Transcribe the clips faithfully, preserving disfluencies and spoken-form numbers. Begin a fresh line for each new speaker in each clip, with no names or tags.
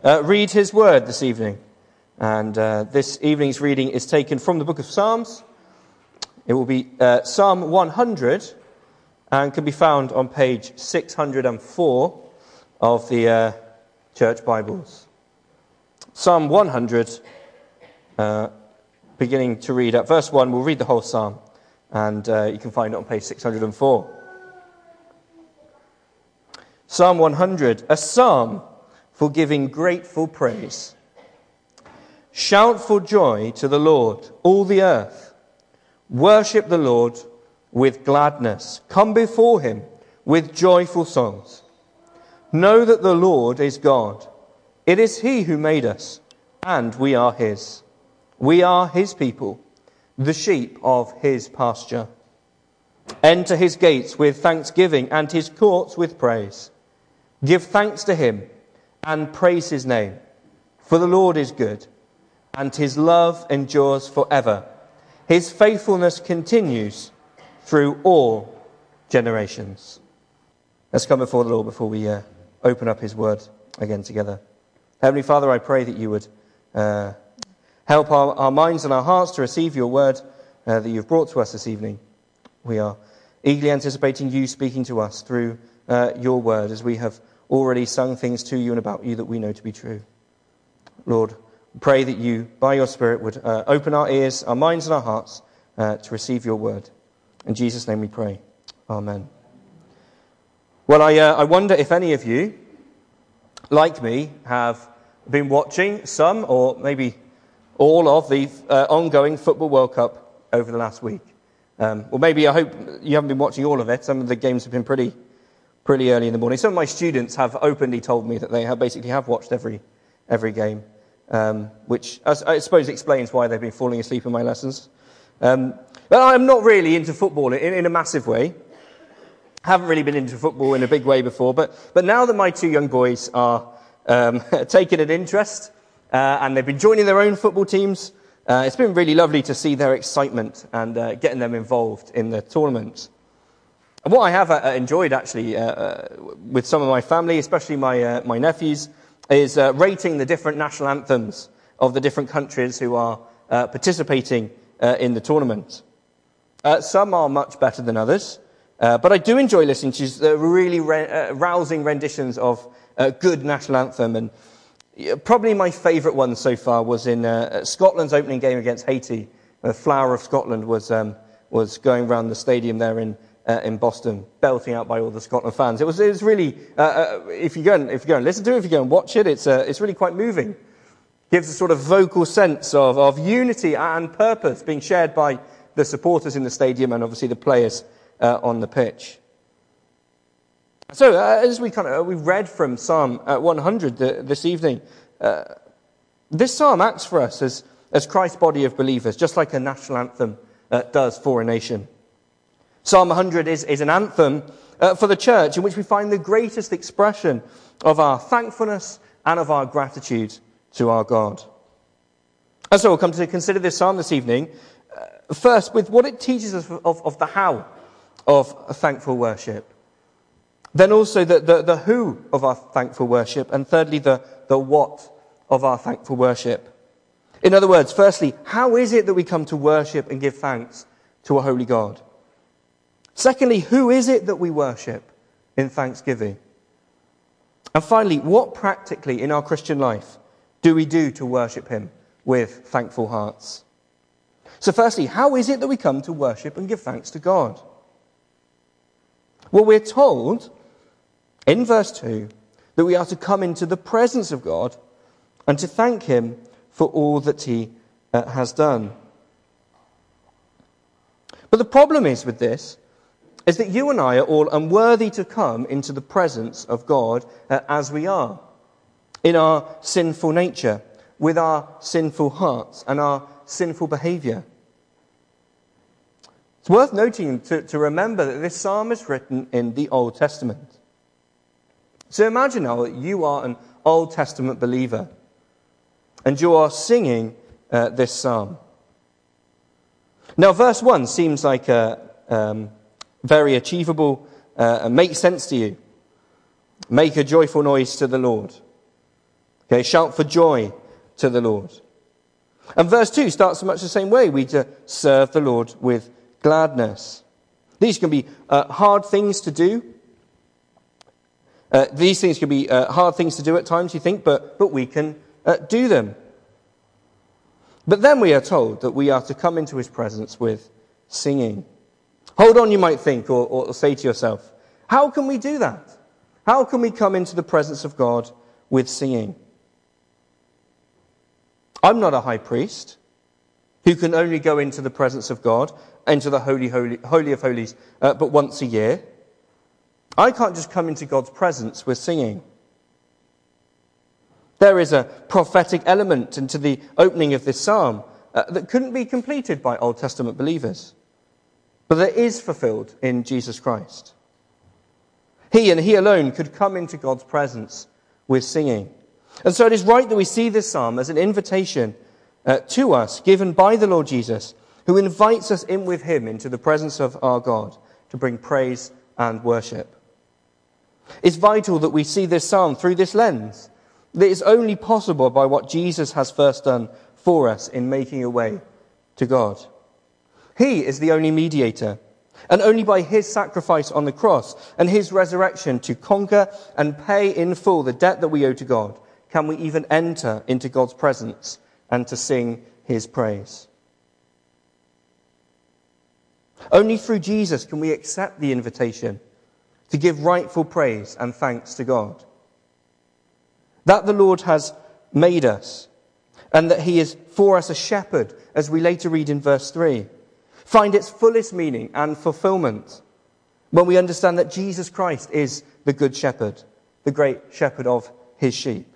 uh, read his word this evening. And uh, this evening's reading is taken from the book of Psalms. It will be uh, Psalm one hundred and can be found on page six hundred four of the uh, church Bibles. Psalm one hundred, uh, beginning to read at verse one. We'll read the whole psalm, and uh, you can find it on page six hundred four. Psalm one hundred, a psalm for giving grateful praise. Shout for joy to the Lord, all the earth. Worship the Lord with gladness. Come before him with joyful songs. Know that the Lord is God. It is he who made us, and we are his. We are his people, the sheep of his pasture. Enter his gates with thanksgiving and his courts with praise. Give thanks to him and praise his name. For the Lord is good, and his love endures forever. His faithfulness continues through all generations. Let's come before the Lord before we uh, open up his word again together. Heavenly Father, I pray that you would uh, help our, our minds and our hearts to receive your word uh, that you've brought to us this evening. We are eagerly anticipating you speaking to us through uh, your word, as we have already sung things to you and about you that we know to be true. Lord, pray that you, by your Spirit, would uh, open our ears, our minds and our hearts uh, to receive your word. In Jesus' name we pray. Amen. Well, I, uh, I wonder if any of you, like me, have been watching some or maybe all of the uh, ongoing Football World Cup over the last week. Um, or maybe I hope you haven't been watching all of it. Some of the games have been pretty pretty early in the morning. Some of my students have openly told me that they have basically have watched every every game. Um, which I, I suppose explains why they've been falling asleep in my lessons. Um, but I'm not really into football in, in a massive way. Haven't really been into football in a big way before, but but now that my two young boys are um, taking an interest uh, and they've been joining their own football teams, uh, it's been really lovely to see their excitement and uh, getting them involved in the tournament. And what I have uh, enjoyed actually uh, uh, with some of my family, especially my uh, my nephews, is uh, rating the different national anthems of the different countries who are uh, participating uh, in the tournament. Uh, some are much better than others, uh, but I do enjoy listening to the really re- uh, rousing renditions of a uh, good national anthem. And uh, probably my favourite one so far was in uh, Scotland's opening game against Haiti. The Flower of Scotland was um, was going around the stadium there in Uh, in Boston, belting out by all the Scotland fans. It was, it was really, uh, uh, if you go and if you go and listen to it, if you go and watch it, it's uh, it's really quite moving. Gives a sort of vocal sense of of unity and purpose being shared by the supporters in the stadium and obviously the players uh, on the pitch. So uh, as we kind of we read from Psalm one hundred uh, this evening, uh, this psalm acts for us as as Christ's body of believers, just like a national anthem uh, does for a nation. Psalm one hundred is, is an anthem uh, for the church in which we find the greatest expression of our thankfulness and of our gratitude to our God. And so we'll come to consider this psalm this evening, uh, first with what it teaches us of, of the how of a thankful worship. Then also the, the, the who of our thankful worship, and thirdly the, the what of our thankful worship. In other words, firstly, how is it that we come to worship and give thanks to a holy God? Secondly, who is it that we worship in thanksgiving? And finally, what practically in our Christian life do we do to worship him with thankful hearts? So firstly, how is it that we come to worship and give thanks to God? Well, we're told in verse two that we are to come into the presence of God and to thank him for all that he uh, has done. But the problem is with this is that you and I are all unworthy to come into the presence of God uh, as we are, in our sinful nature, with our sinful hearts and our sinful behaviour. It's worth noting to, to remember that this psalm is written in the Old Testament. So imagine now that you are an Old Testament believer and you are singing uh, this psalm. Now, verse one seems like a um, very achievable, uh, and makes sense to you. Make a joyful noise to the Lord. Okay, shout for joy to the Lord. And verse two starts in much the same way. We to serve the Lord with gladness. These can be uh, hard things to do. Uh, these things can be uh, hard things to do at times, you think, but, but we can uh, do them. But then we are told that we are to come into his presence with singing. Hold on, you might think, or, or say to yourself, how can we do that? How can we come into the presence of God with singing? I'm not a high priest who can only go into the presence of God, into the Holy, Holy, Holy of Holies, uh, but once a year. I can't just come into God's presence with singing. There is a prophetic element into the opening of this psalm uh, that couldn't be completed by Old Testament believers, but that is fulfilled in Jesus Christ. He and he alone could come into God's presence with singing. And so it is right that we see this psalm as an invitation uh, to us given by the Lord Jesus, who invites us in with him into the presence of our God to bring praise and worship. It's vital that we see this psalm through this lens, that is only possible by what Jesus has first done for us in making a way to God. He is the only mediator, and only by his sacrifice on the cross and his resurrection to conquer and pay in full the debt that we owe to God can we even enter into God's presence and to sing his praise. Only through Jesus can we accept the invitation to give rightful praise and thanks to God. That the Lord has made us, and that he is for us a shepherd, as we later read in verse three, find its fullest meaning and fulfillment when we understand that Jesus Christ is the good shepherd, the great shepherd of his sheep.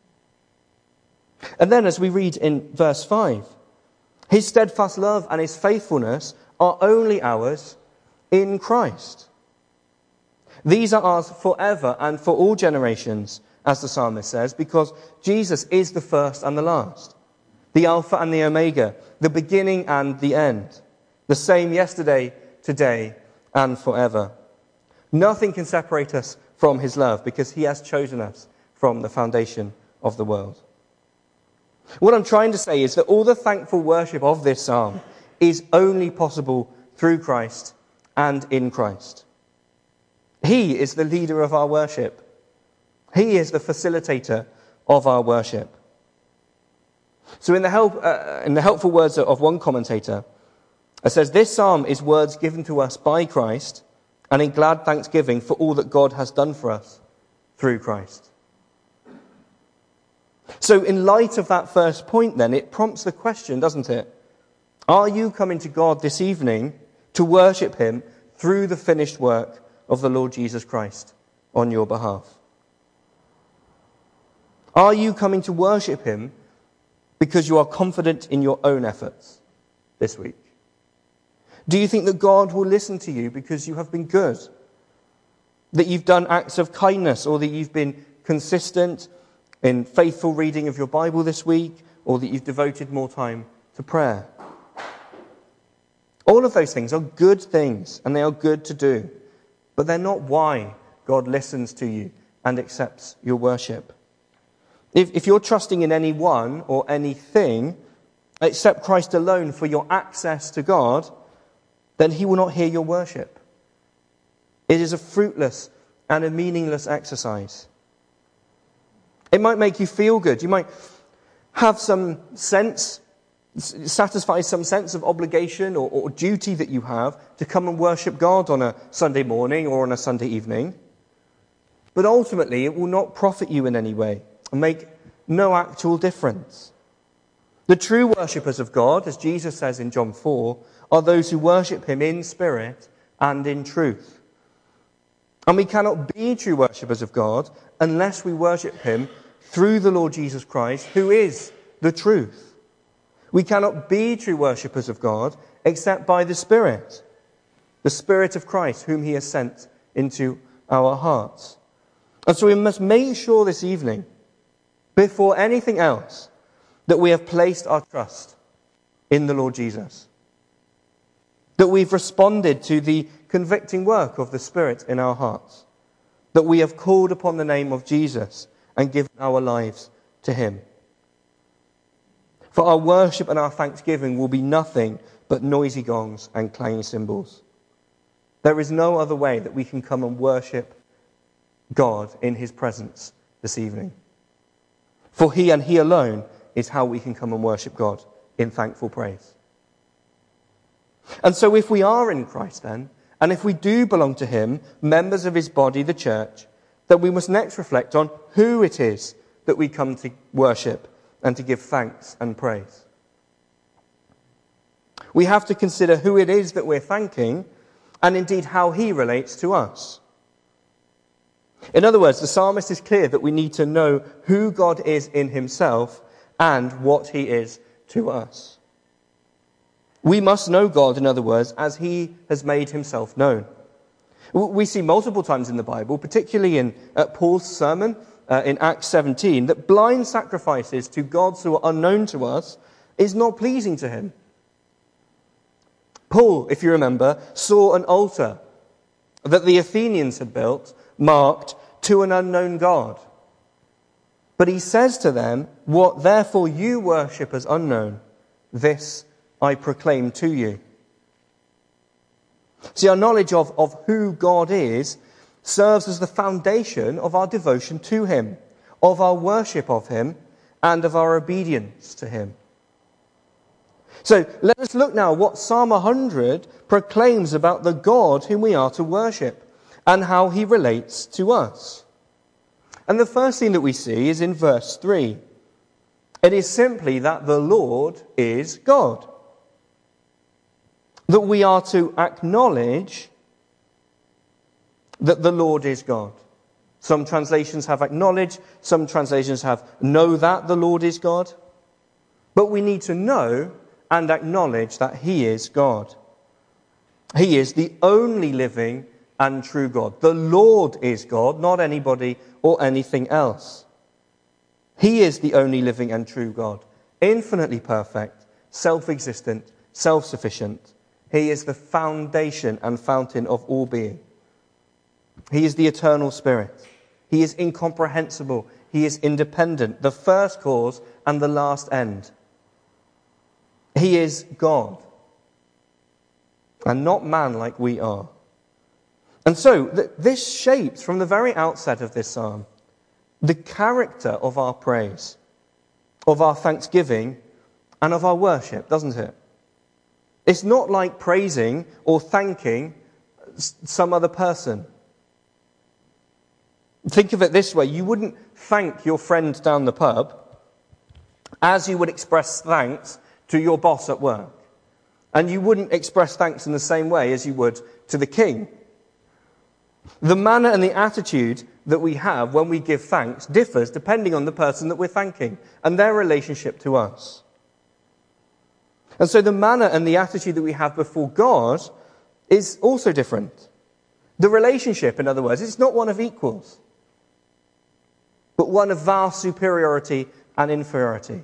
And then as we read in verse five, his steadfast love and his faithfulness are only ours in Christ. These are ours forever and for all generations, as the psalmist says, because Jesus is the first and the last, the Alpha and the Omega, the beginning and the end, the same yesterday, today, and forever. Nothing can separate us from his love because he has chosen us from the foundation of the world. What I'm trying to say is that all the thankful worship of this psalm is only possible through Christ and in Christ. He is the leader of our worship. He is the facilitator of our worship. So in the, help, uh, in the helpful words of one commentator, it says, this psalm is words given to us by Christ and in glad thanksgiving for all that God has done for us through Christ. So in light of that first point then, it prompts the question, doesn't it? Are you coming to God this evening to worship him through the finished work of the Lord Jesus Christ on your behalf? Are you coming to worship him because you are confident in your own efforts this week? Do you think that God will listen to you because you have been good? That you've done acts of kindness, or that you've been consistent in faithful reading of your Bible this week, or that you've devoted more time to prayer? All of those things are good things, and they are good to do. But they're not why God listens to you and accepts your worship. If, if you're trusting in anyone or anything except Christ alone for your access to God, then he will not hear your worship. It is a fruitless and a meaningless exercise. It might make you feel good. You might have some sense, satisfy some sense of obligation or, or duty that you have to come and worship God on a Sunday morning or on a Sunday evening. But ultimately, it will not profit you in any way and make no actual difference. The true worshippers of God, as Jesus says in John four, are those who worship him in spirit and in truth. And we cannot be true worshippers of God unless we worship him through the Lord Jesus Christ, who is the truth. We cannot be true worshippers of God except by the Spirit, the Spirit of Christ, whom he has sent into our hearts. And so we must make sure this evening, before anything else, that we have placed our trust in the Lord Jesus. That we've responded to the convicting work of the Spirit in our hearts. That we have called upon the name of Jesus and given our lives to him. For our worship and our thanksgiving will be nothing but noisy gongs and clanging cymbals. There is no other way that we can come and worship God in his presence this evening. For he and he alone is how we can come and worship God in thankful praise. And so if we are in Christ then, and if we do belong to him, members of his body, the church, then we must next reflect on who it is that we come to worship and to give thanks and praise. We have to consider who it is that we're thanking, and indeed how he relates to us. In other words, the psalmist is clear that we need to know who God is in himself and what he is to us. We must know God, in other words, as he has made himself known. We see multiple times in the Bible, particularly in uh, Paul's sermon uh, in Acts seventeen, that blind sacrifices to gods who are unknown to us is not pleasing to him. Paul, if you remember, saw an altar that the Athenians had built, marked to an unknown god. But he says to them, "What therefore you worship as unknown, this I proclaim to you." See, our knowledge of, of who God is serves as the foundation of our devotion to him, of our worship of him, and of our obedience to him. So let us look now what Psalm one hundred proclaims about the God whom we are to worship and how he relates to us. And the first thing that we see is in verse three. It is simply that the Lord is God. That we are to acknowledge that the Lord is God. Some translations have acknowledge, some translations have know that the Lord is God. But we need to know and acknowledge that he is God. He is the only living and true God. The Lord is God, not anybody or anything else. He is the only living and true God, infinitely perfect, self-existent, self-sufficient. He is the foundation and fountain of all being. He is the eternal Spirit. He is incomprehensible. He is independent, the first cause and the last end. He is God, and not man like we are. And so, th- this shapes from the very outset of this psalm the character of our praise, of our thanksgiving, and of our worship, doesn't it? It's not like praising or thanking some other person. Think of it this way. You wouldn't thank your friend down the pub as you would express thanks to your boss at work. And you wouldn't express thanks in the same way as you would to the king. The manner and the attitude that we have when we give thanks differs depending on the person that we're thanking and their relationship to us. And so the manner and the attitude that we have before God is also different. The relationship, in other words, is not one of equals, but one of vast superiority and inferiority.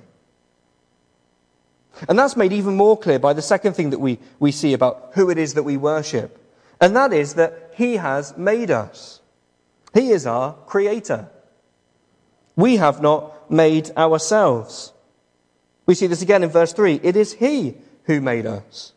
And that's made even more clear by the second thing that we, we see about who it is that we worship. And that is that he has made us. He is our creator. We have not made ourselves. We see this again in verse three. It is he who made us.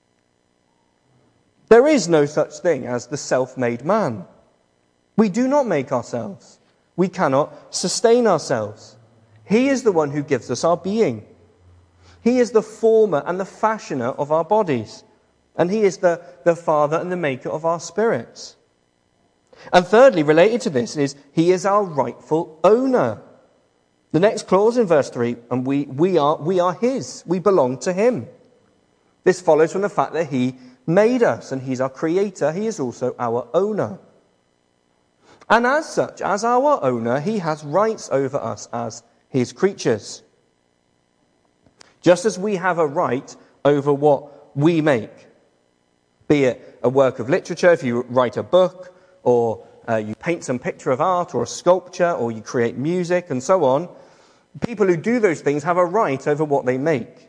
There is no such thing as the self-made man. We do not make ourselves. We cannot sustain ourselves. He is the one who gives us our being. He is the former and the fashioner of our bodies. And he is the, the father and the maker of our spirits. And thirdly, related to this, is he is our rightful owner. The next clause in verse three, and we, we, are, we are his. We belong to him. This follows from the fact that he made us, and he's our creator. He is also our owner. And as such, as our owner, he has rights over us as his creatures. Just as we have a right over what we make, be it a work of literature, if you write a book, or uh, you paint some picture of art, or a sculpture, or you create music, and so on, people who do those things have a right over what they make.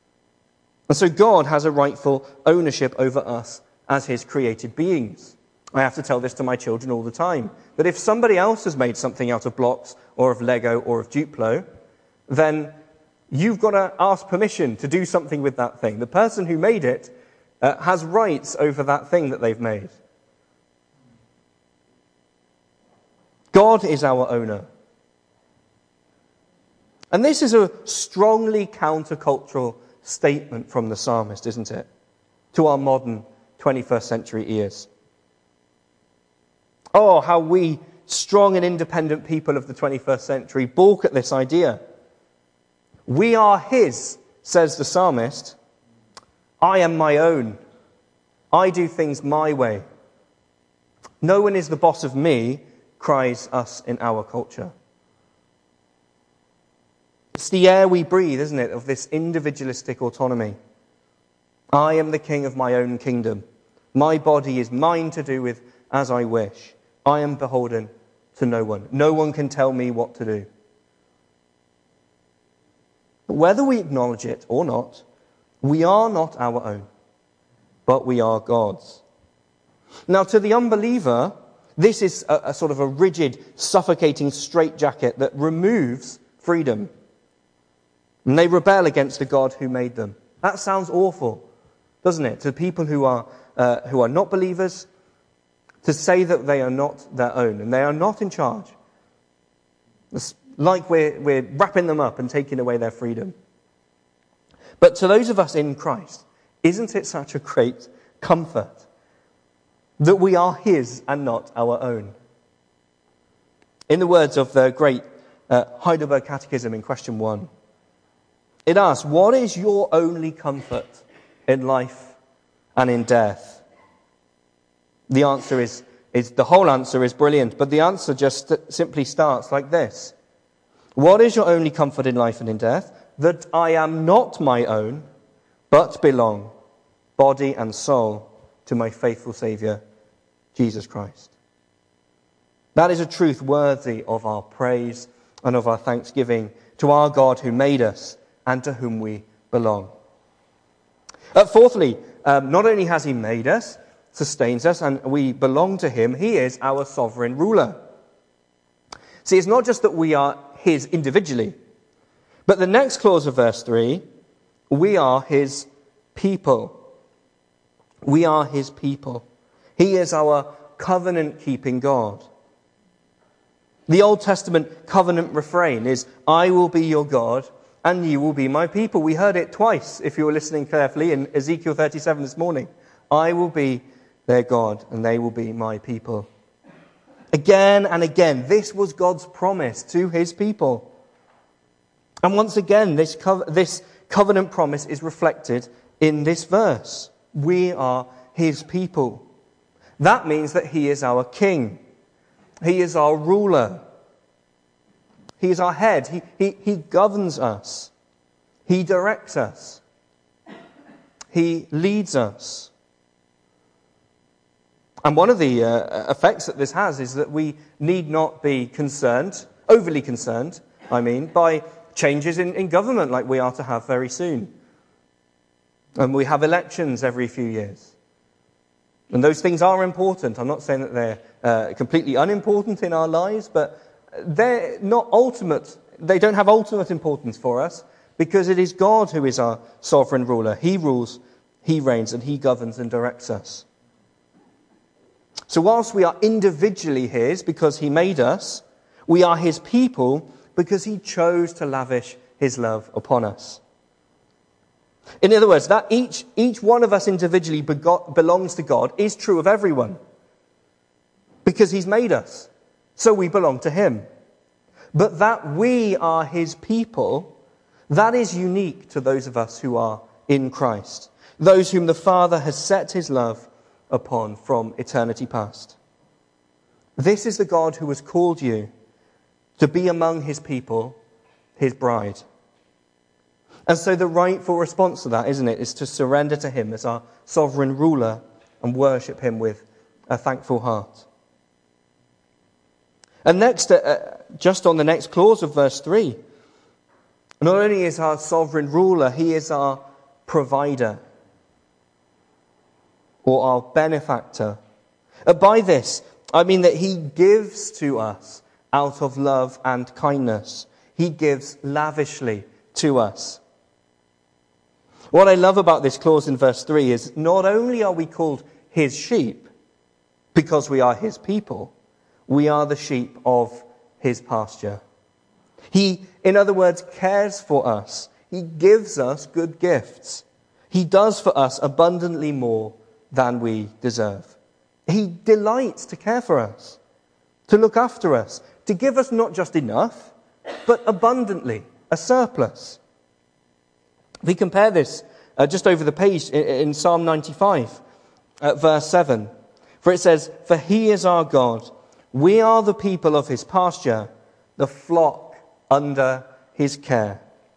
And so God has a rightful ownership over us as his created beings. I have to tell this to my children all the time. That if somebody else has made something out of blocks or of Lego or of Duplo, then you've got to ask permission to do something with that thing. The person who made it uh, has rights over that thing that they've made. God is our owner. And this is a strongly countercultural statement from the psalmist, isn't it? To our modern twenty-first century ears. Oh, how we, strong and independent people of the twenty-first century, balk at this idea. We are his, says the psalmist. I am my own. I do things my way. No one is the boss of me, cries us in our culture. It's the air we breathe, isn't it, of this individualistic autonomy. I am the king of my own kingdom. My body is mine to do with as I wish. I am beholden to no one. No one can tell me what to do. But whether we acknowledge it or not, we are not our own, but we are God's. Now, to the unbeliever, this is a, a sort of a rigid, suffocating straitjacket that removes freedom. And they rebel against the God who made them. That sounds awful, doesn't it? To people who are uh, who are not believers, to say that they are not their own and they are not in charge. It's like we're, we're wrapping them up and taking away their freedom. But to those of us in Christ, isn't it such a great comfort that we are his and not our own? In the words of the great uh, Heidelberg Catechism in question one, it asks, what is your only comfort in life and in death? The answer is, is the whole answer is brilliant, but the answer just simply starts like this. What is your only comfort in life and in death? That I am not my own, but belong, body and soul, to my faithful Saviour, Jesus Christ. That is a truth worthy of our praise and of our thanksgiving to our God who made us and to whom we belong. Uh, fourthly, um, not only has he made us, sustains us, and we belong to him, he is our sovereign ruler. See, it's not just that we are his individually, but the next clause of verse three, we are his people. We are his people. He is our covenant-keeping God. The Old Testament covenant refrain is, I will be your God, and you will be my people. We heard it twice, if you were listening carefully, in Ezekiel thirty-seven this morning. I will be their God, and they will be my people. Again and again, this was God's promise to his people. And once again, this, co- this covenant promise is reflected in this verse. We are his people. That means that he is our king. He is our ruler. He is our head. He, he, he governs us. He directs us. He leads us. And one of the uh, effects that this has is that we need not be concerned, overly concerned, I mean, by changes in, in government like we are to have very soon. And we have elections every few years. And those things are important. I'm not saying that they're uh, completely unimportant in our lives, but they're not ultimate. They don't have ultimate importance for us because it is God who is our sovereign ruler. He rules, he reigns, and he governs and directs us. So whilst we are individually his because he made us, we are his people because he chose to lavish his love upon us. In other words, that each, each one of us individually begot, belongs to God is true of everyone. Because he's made us. So we belong to him. But that we are his people, that is unique to those of us who are in Christ. Those whom the Father has set his love upon from eternity past. This is the God who has called you to be among his people, his bride. And so the rightful response to that, isn't it, is to surrender to him as our sovereign ruler and worship him with a thankful heart. And next, uh, just on the next clause of verse three, not only is our sovereign ruler, he is our provider or our benefactor. Uh, by this, I mean that he gives to us out of love and kindness. He gives lavishly to us. What I love about this clause in verse three is not only are we called his sheep because we are his people, we are the sheep of his pasture. He, in other words, cares for us. He gives us good gifts. He does for us abundantly more than we deserve. He delights to care for us, to look after us, to give us not just enough, but abundantly, a surplus. We compare this uh, just over the page in, in Psalm ninety-five, uh, verse seven. For it says, "For he is our God, we are the people of his pasture, the flock under his care."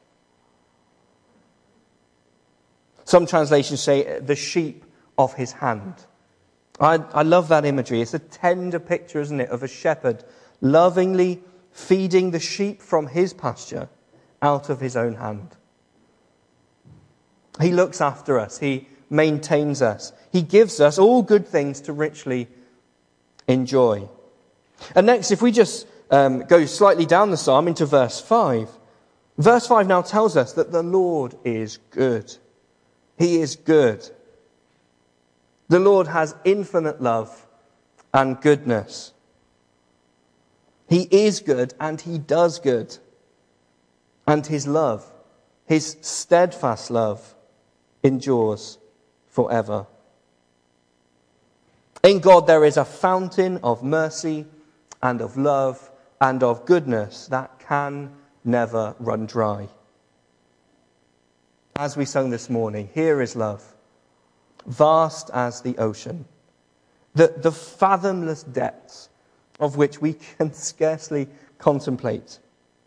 Some translations say, the sheep of his hand. I, I love that imagery. It's a tender picture, isn't it, of a shepherd lovingly feeding the sheep from his pasture out of his own hand. He looks after us. He maintains us. He gives us all good things to richly enjoy. And next, if we just um, go slightly down the psalm into verse five, verse five now tells us that the Lord is good. He is good. The Lord has infinite love and goodness. He is good and he does good. And his love, his steadfast love, endures forever. In God there is a fountain of mercy and of love and of goodness that can never run dry. As we sung this morning, here is love, vast as the ocean, the, the fathomless depths of which we can scarcely contemplate.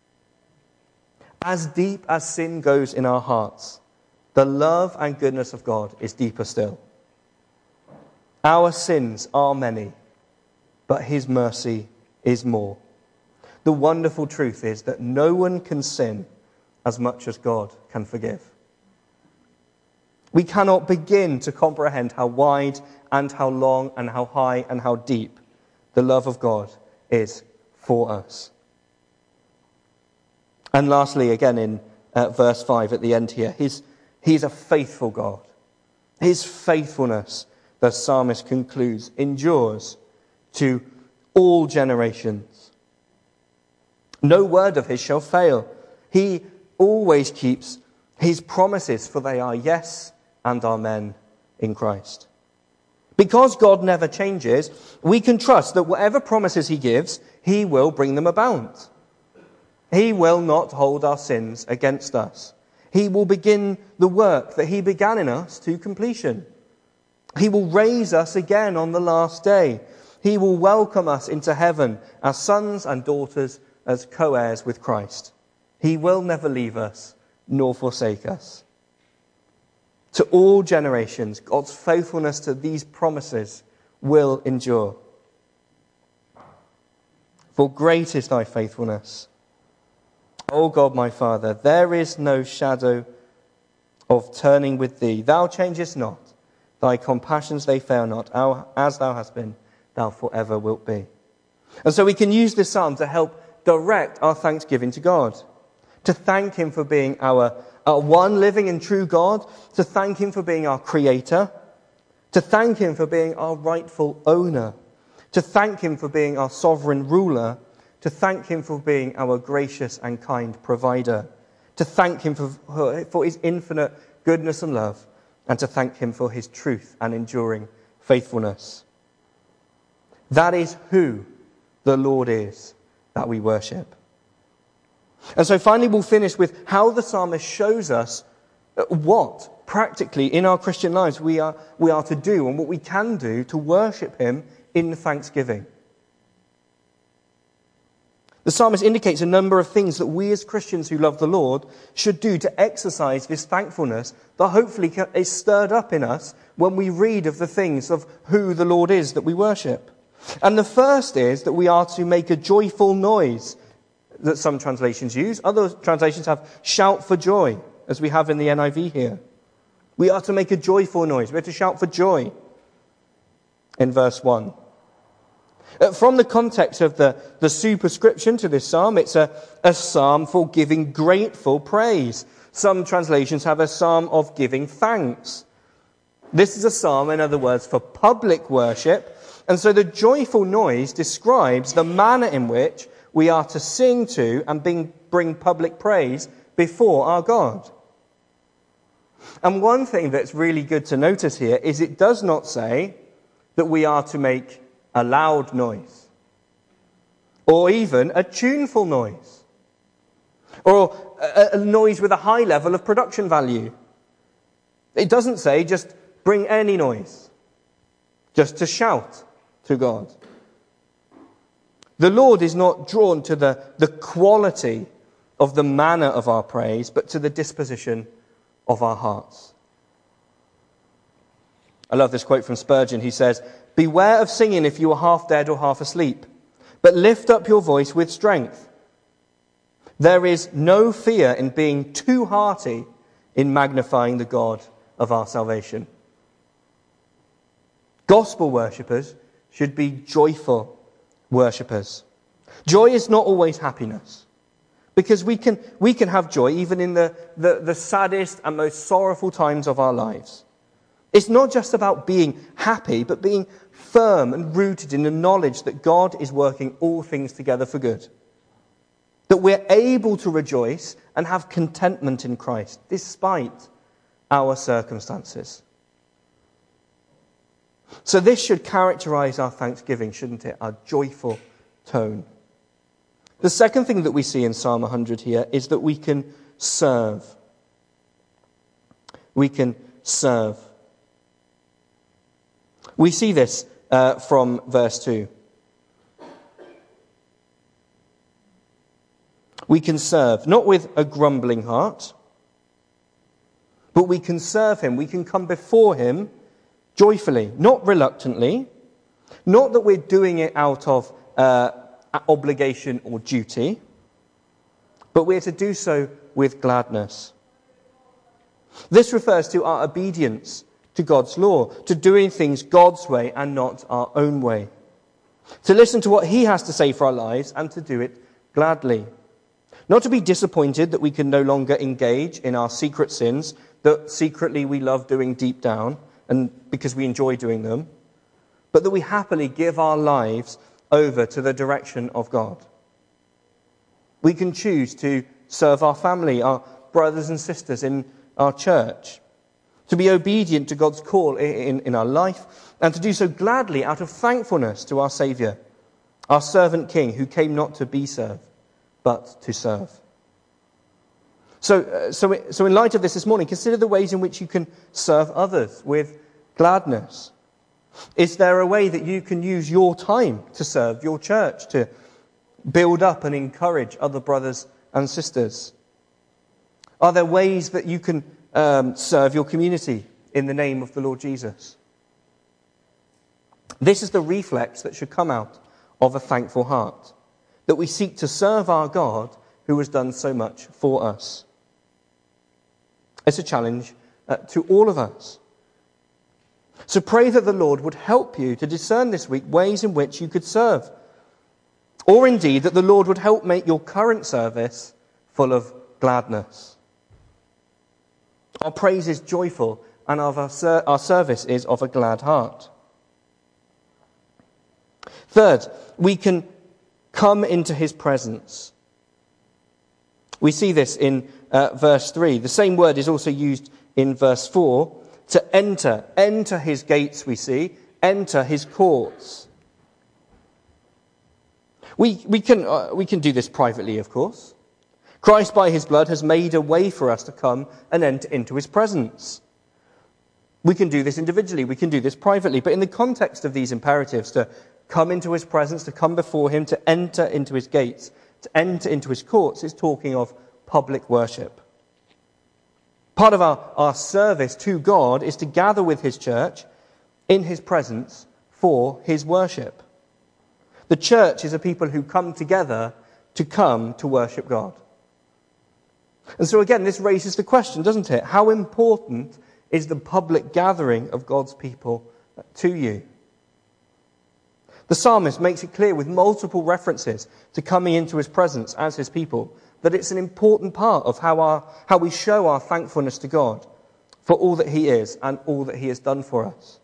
As deep as sin goes in our hearts, the love and goodness of God is deeper still. Our sins are many, but his mercy is more. The wonderful truth is that no one can sin as much as God can forgive. We cannot begin to comprehend how wide and how long and how high and how deep the love of God is for us. And lastly, again in uh, verse five at the end here, he's, he's a faithful God. His faithfulness, the psalmist concludes, endures to all generations. No word of his shall fail. He always keeps his promises, for they are yes and amen in Christ. Because God never changes, we can trust that whatever promises he gives, he will bring them about. He will not hold our sins against us. He will begin the work that he began in us to completion. He will raise us again on the last day. He will welcome us into heaven as sons and daughters, as co-heirs with Christ. He will never leave us nor forsake us. To all generations, God's faithfulness to these promises will endure. For great is thy faithfulness, O God my Father. There is no shadow of turning with thee. Thou changest not. Thy compassions, they fail not. As thou hast been, thou forever wilt be. And so we can use this psalm to help direct our thanksgiving to God. To thank him for being our, our one living and true God. To thank him for being our creator. To thank him for being our rightful owner. To thank him for being our sovereign ruler. To thank him for being our gracious and kind provider. To thank him for, for his infinite goodness and love. And to thank him for his truth and enduring faithfulness. That is who the Lord is that we worship. And so finally we'll finish with how the psalmist shows us what practically in our Christian lives we are, we are to do and what we can do to worship him in thanksgiving. The psalmist indicates a number of things that we as Christians who love the Lord should do to exercise this thankfulness that hopefully is stirred up in us when we read of the things of who the Lord is that we worship. And the first is that we are to make a joyful noise, that some translations use. Other translations have shout for joy, as we have in the N I V here. We are to make a joyful noise. We are to shout for joy in verse one. Uh, From the context of the, the superscription to this psalm, it's a, a psalm for giving grateful praise. Some translations have a psalm of giving thanks. This is a psalm, in other words, for public worship. And so the joyful noise describes the manner in which we are to sing to and bring, bring public praise before our God. And one thing that's really good to notice here is it does not say that we are to make a loud noise, or even a tuneful noise, or a, a noise with a high level of production value. It doesn't say just bring any noise, just to shout to God. The Lord is not drawn to the, the quality of the manner of our praise, but to the disposition of our hearts. I love this quote from Spurgeon. He says, "Beware of singing if you are half dead or half asleep, but lift up your voice with strength. There is no fear in being too hearty in magnifying the God of our salvation." Gospel worshippers should be joyful worshippers. Joy is not always happiness, because we can we can have joy even in the, the, the saddest and most sorrowful times of our lives. It's not just about being happy, but being firm and rooted in the knowledge that God is working all things together for good. That we're able to rejoice and have contentment in Christ, despite our circumstances. So this should characterize our thanksgiving, shouldn't it? Our joyful tone. The second thing that we see in Psalm one hundred here is that we can serve. We can serve. We see this uh, from verse two. We can serve, not with a grumbling heart, but we can serve him. We can come before him joyfully, not reluctantly, not that we're doing it out of uh, obligation or duty, but we're to do so with gladness. This refers to our obedience to God's law, to doing things God's way and not our own way, to listen to what he has to say for our lives and to do it gladly. Not to be disappointed that we can no longer engage in our secret sins that secretly we love doing deep down and because we enjoy doing them, but that we happily give our lives over to the direction of God. We can choose to serve our family, our brothers and sisters in our church, to be obedient to God's call in, in our life, and to do so gladly out of thankfulness to our Saviour, our servant King, who came not to be served, but to serve. So, uh, so, so in light of this this morning, consider the ways in which you can serve others with gladness. Is there a way that you can use your time to serve your church, to build up and encourage other brothers and sisters? Are there ways that you can um, serve your community in the name of the Lord Jesus? This is the reflex that should come out of a thankful heart, that we seek to serve our God who has done so much for us. It's a challenge uh, to all of us. So pray that the Lord would help you to discern this week ways in which you could serve. Or indeed that the Lord would help make your current service full of gladness. Our praise is joyful and our, ser- our service is of a glad heart. Third, we can come into his presence. We see this in uh, verse three. The same word is also used in verse four. To enter. Enter his gates, we see. Enter his courts. We, we, can, uh, we can do this privately, of course. Christ, by his blood, has made a way for us to come and enter into his presence. We can do this individually. We can do this privately. But in the context of these imperatives, to come into his presence, to come before him, to enter into his gates, to enter into his courts, is talking of public worship. Part of our, our service to God is to gather with his church in his presence for his worship. The church is a people who come together to come to worship God. And so again, this raises the question, doesn't it? How important is the public gathering of God's people to you? The psalmist makes it clear with multiple references to coming into his presence as his people that it's an important part of how, our, how we show our thankfulness to God for all that he is and all that he has done for us.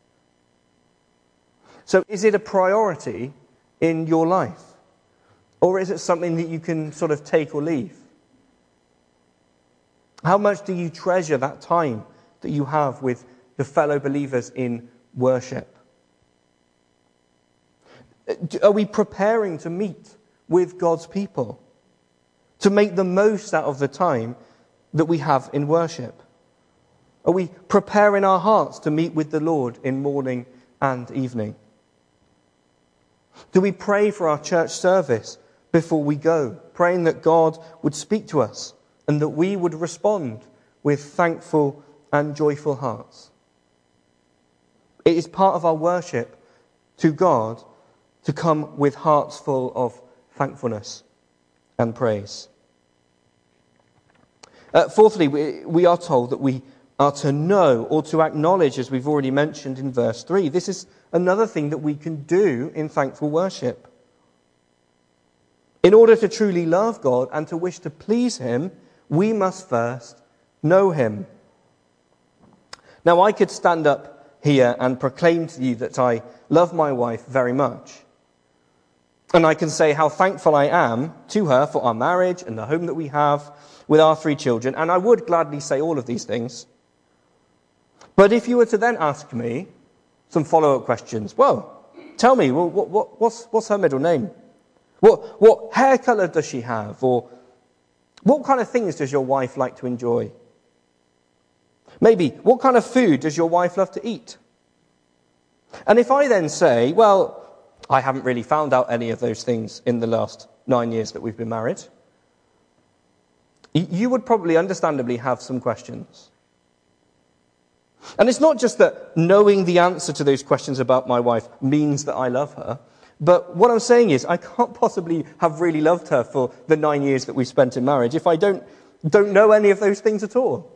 So is it a priority in your life? Or is it something that you can sort of take or leave? How much do you treasure that time that you have with the fellow believers in worship? Are we preparing to meet with God's people? To make the most out of the time that we have in worship? Are we preparing our hearts to meet with the Lord in morning and evening? Do we pray for our church service before we go, praying that God would speak to us and that we would respond with thankful and joyful hearts? It is part of our worship to God to come with hearts full of thankfulness and praise. Uh, fourthly, we, we are told that we are to know or to acknowledge, as we've already mentioned in verse three. This is another thing that we can do in thankful worship. In order to truly love God and to wish to please him, we must first know him. Now, I could stand up here and proclaim to you that I love my wife very much. And I can say how thankful I am to her for our marriage and the home that we have with our three children. And I would gladly say all of these things. But if you were to then ask me some follow-up questions, well, tell me, well, what, what, what's, what's her middle name? What, what hair colour does she have? Or what kind of things does your wife like to enjoy? Maybe, what kind of food does your wife love to eat? And if I then say, well, I haven't really found out any of those things in the last nine years that we've been married, you would probably understandably have some questions. And it's not just that knowing the answer to those questions about my wife means that I love her, but what I'm saying is I can't possibly have really loved her for the nine years that we've spent in marriage if I don't, don't know any of those things at all.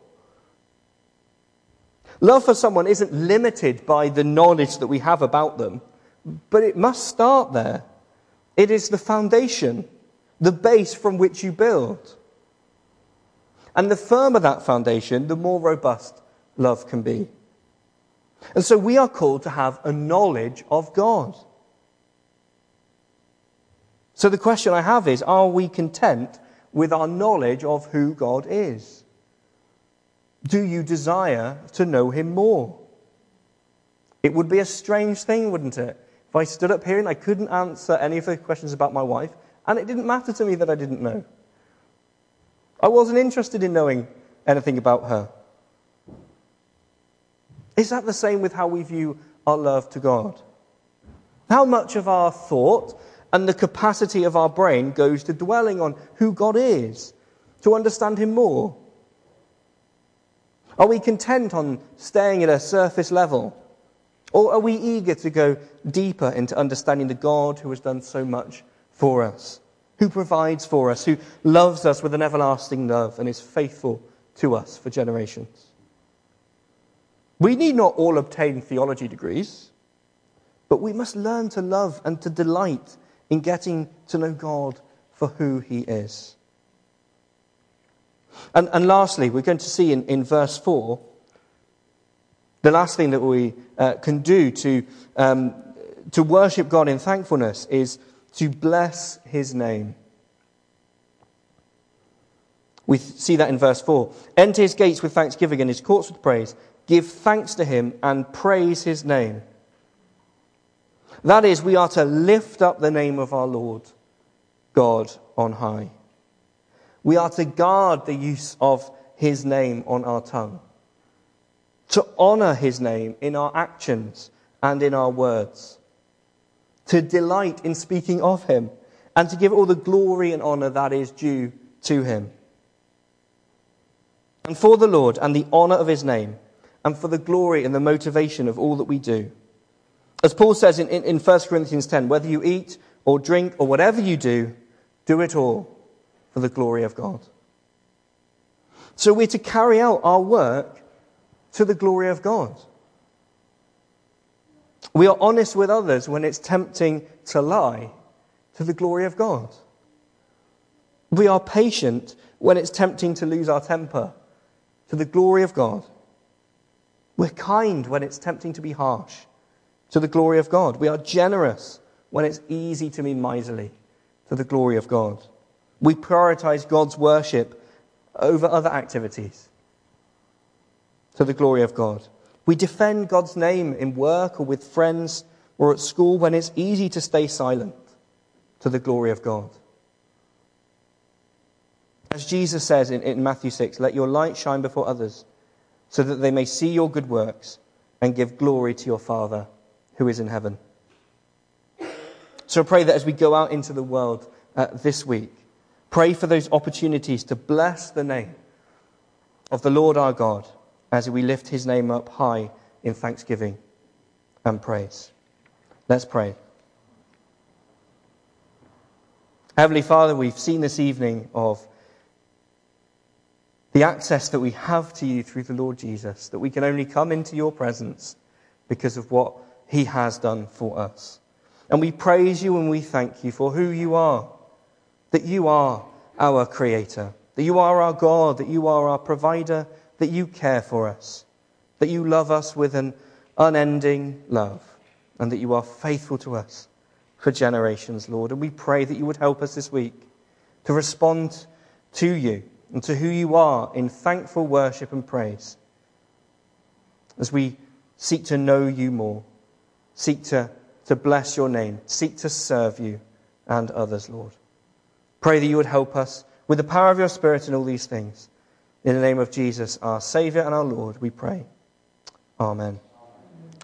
Love for someone isn't limited by the knowledge that we have about them, but it must start there. It is the foundation, the base from which you build. And the firmer that foundation, the more robust love can be. And so we are called to have a knowledge of God. So the question I have is, are we content with our knowledge of who God is? Do you desire to know him more? It would be a strange thing, wouldn't it? If I stood up here and I couldn't answer any of the questions about my wife, and it didn't matter to me that I didn't know. I wasn't interested in knowing anything about her. Is that the same with how we view our love to God? How much of our thought and the capacity of our brain goes to dwelling on who God is, to understand him more? Are we content on staying at a surface level? Or are we eager to go deeper into understanding the God who has done so much for us, who provides for us, who loves us with an everlasting love and is faithful to us for generations? We need not all obtain theology degrees, but we must learn to love and to delight in getting to know God for who he is. And, and lastly, we're going to see in, in verse four, the last thing that we uh, can do to, um, to worship God in thankfulness is to bless his name. We see that in verse four. Enter his gates with thanksgiving and his courts with praise. Give thanks to him and praise his name. That is, we are to lift up the name of our Lord, God on high. We are to guard the use of his name on our tongue. To honour his name in our actions and in our words. To delight in speaking of him and to give all the glory and honour that is due to him. And for the Lord and the honour of his name and for the glory and the motivation of all that we do. As Paul says in, in, in First Corinthians ten, whether you eat or drink or whatever you do, do it all for the glory of God. So we're to carry out our work to the glory of God. We are honest with others when it's tempting to lie, to the glory of God. We are patient when it's tempting to lose our temper, to the glory of God. We're kind when it's tempting to be harsh, to the glory of God. We are generous when it's easy to be miserly, to the glory of God. We prioritize God's worship over other activities, to the glory of God. We defend God's name in work or with friends or at school when it's easy to stay silent, to the glory of God. As Jesus says in, in Matthew six, let your light shine before others so that they may see your good works and give glory to your Father who is in heaven. So I pray that as we go out into the world uh, this week, pray for those opportunities to bless the name of the Lord our God as we lift his name up high in thanksgiving and praise. Let's pray. Heavenly Father, we've seen this evening of the access that we have to you through the Lord Jesus, that we can only come into your presence because of what he has done for us. And we praise you and we thank you for who you are, that you are our creator, that you are our God, that you are our provider, that you care for us, that you love us with an unending love, and that you are faithful to us for generations, Lord. And we pray that you would help us this week to respond to you and to who you are in thankful worship and praise as we seek to know you more, seek to, to bless your name, seek to serve you and others, Lord. Pray that you would help us with the power of your Spirit in all these things. In the name of Jesus, our Saviour and our Lord, we pray. Amen.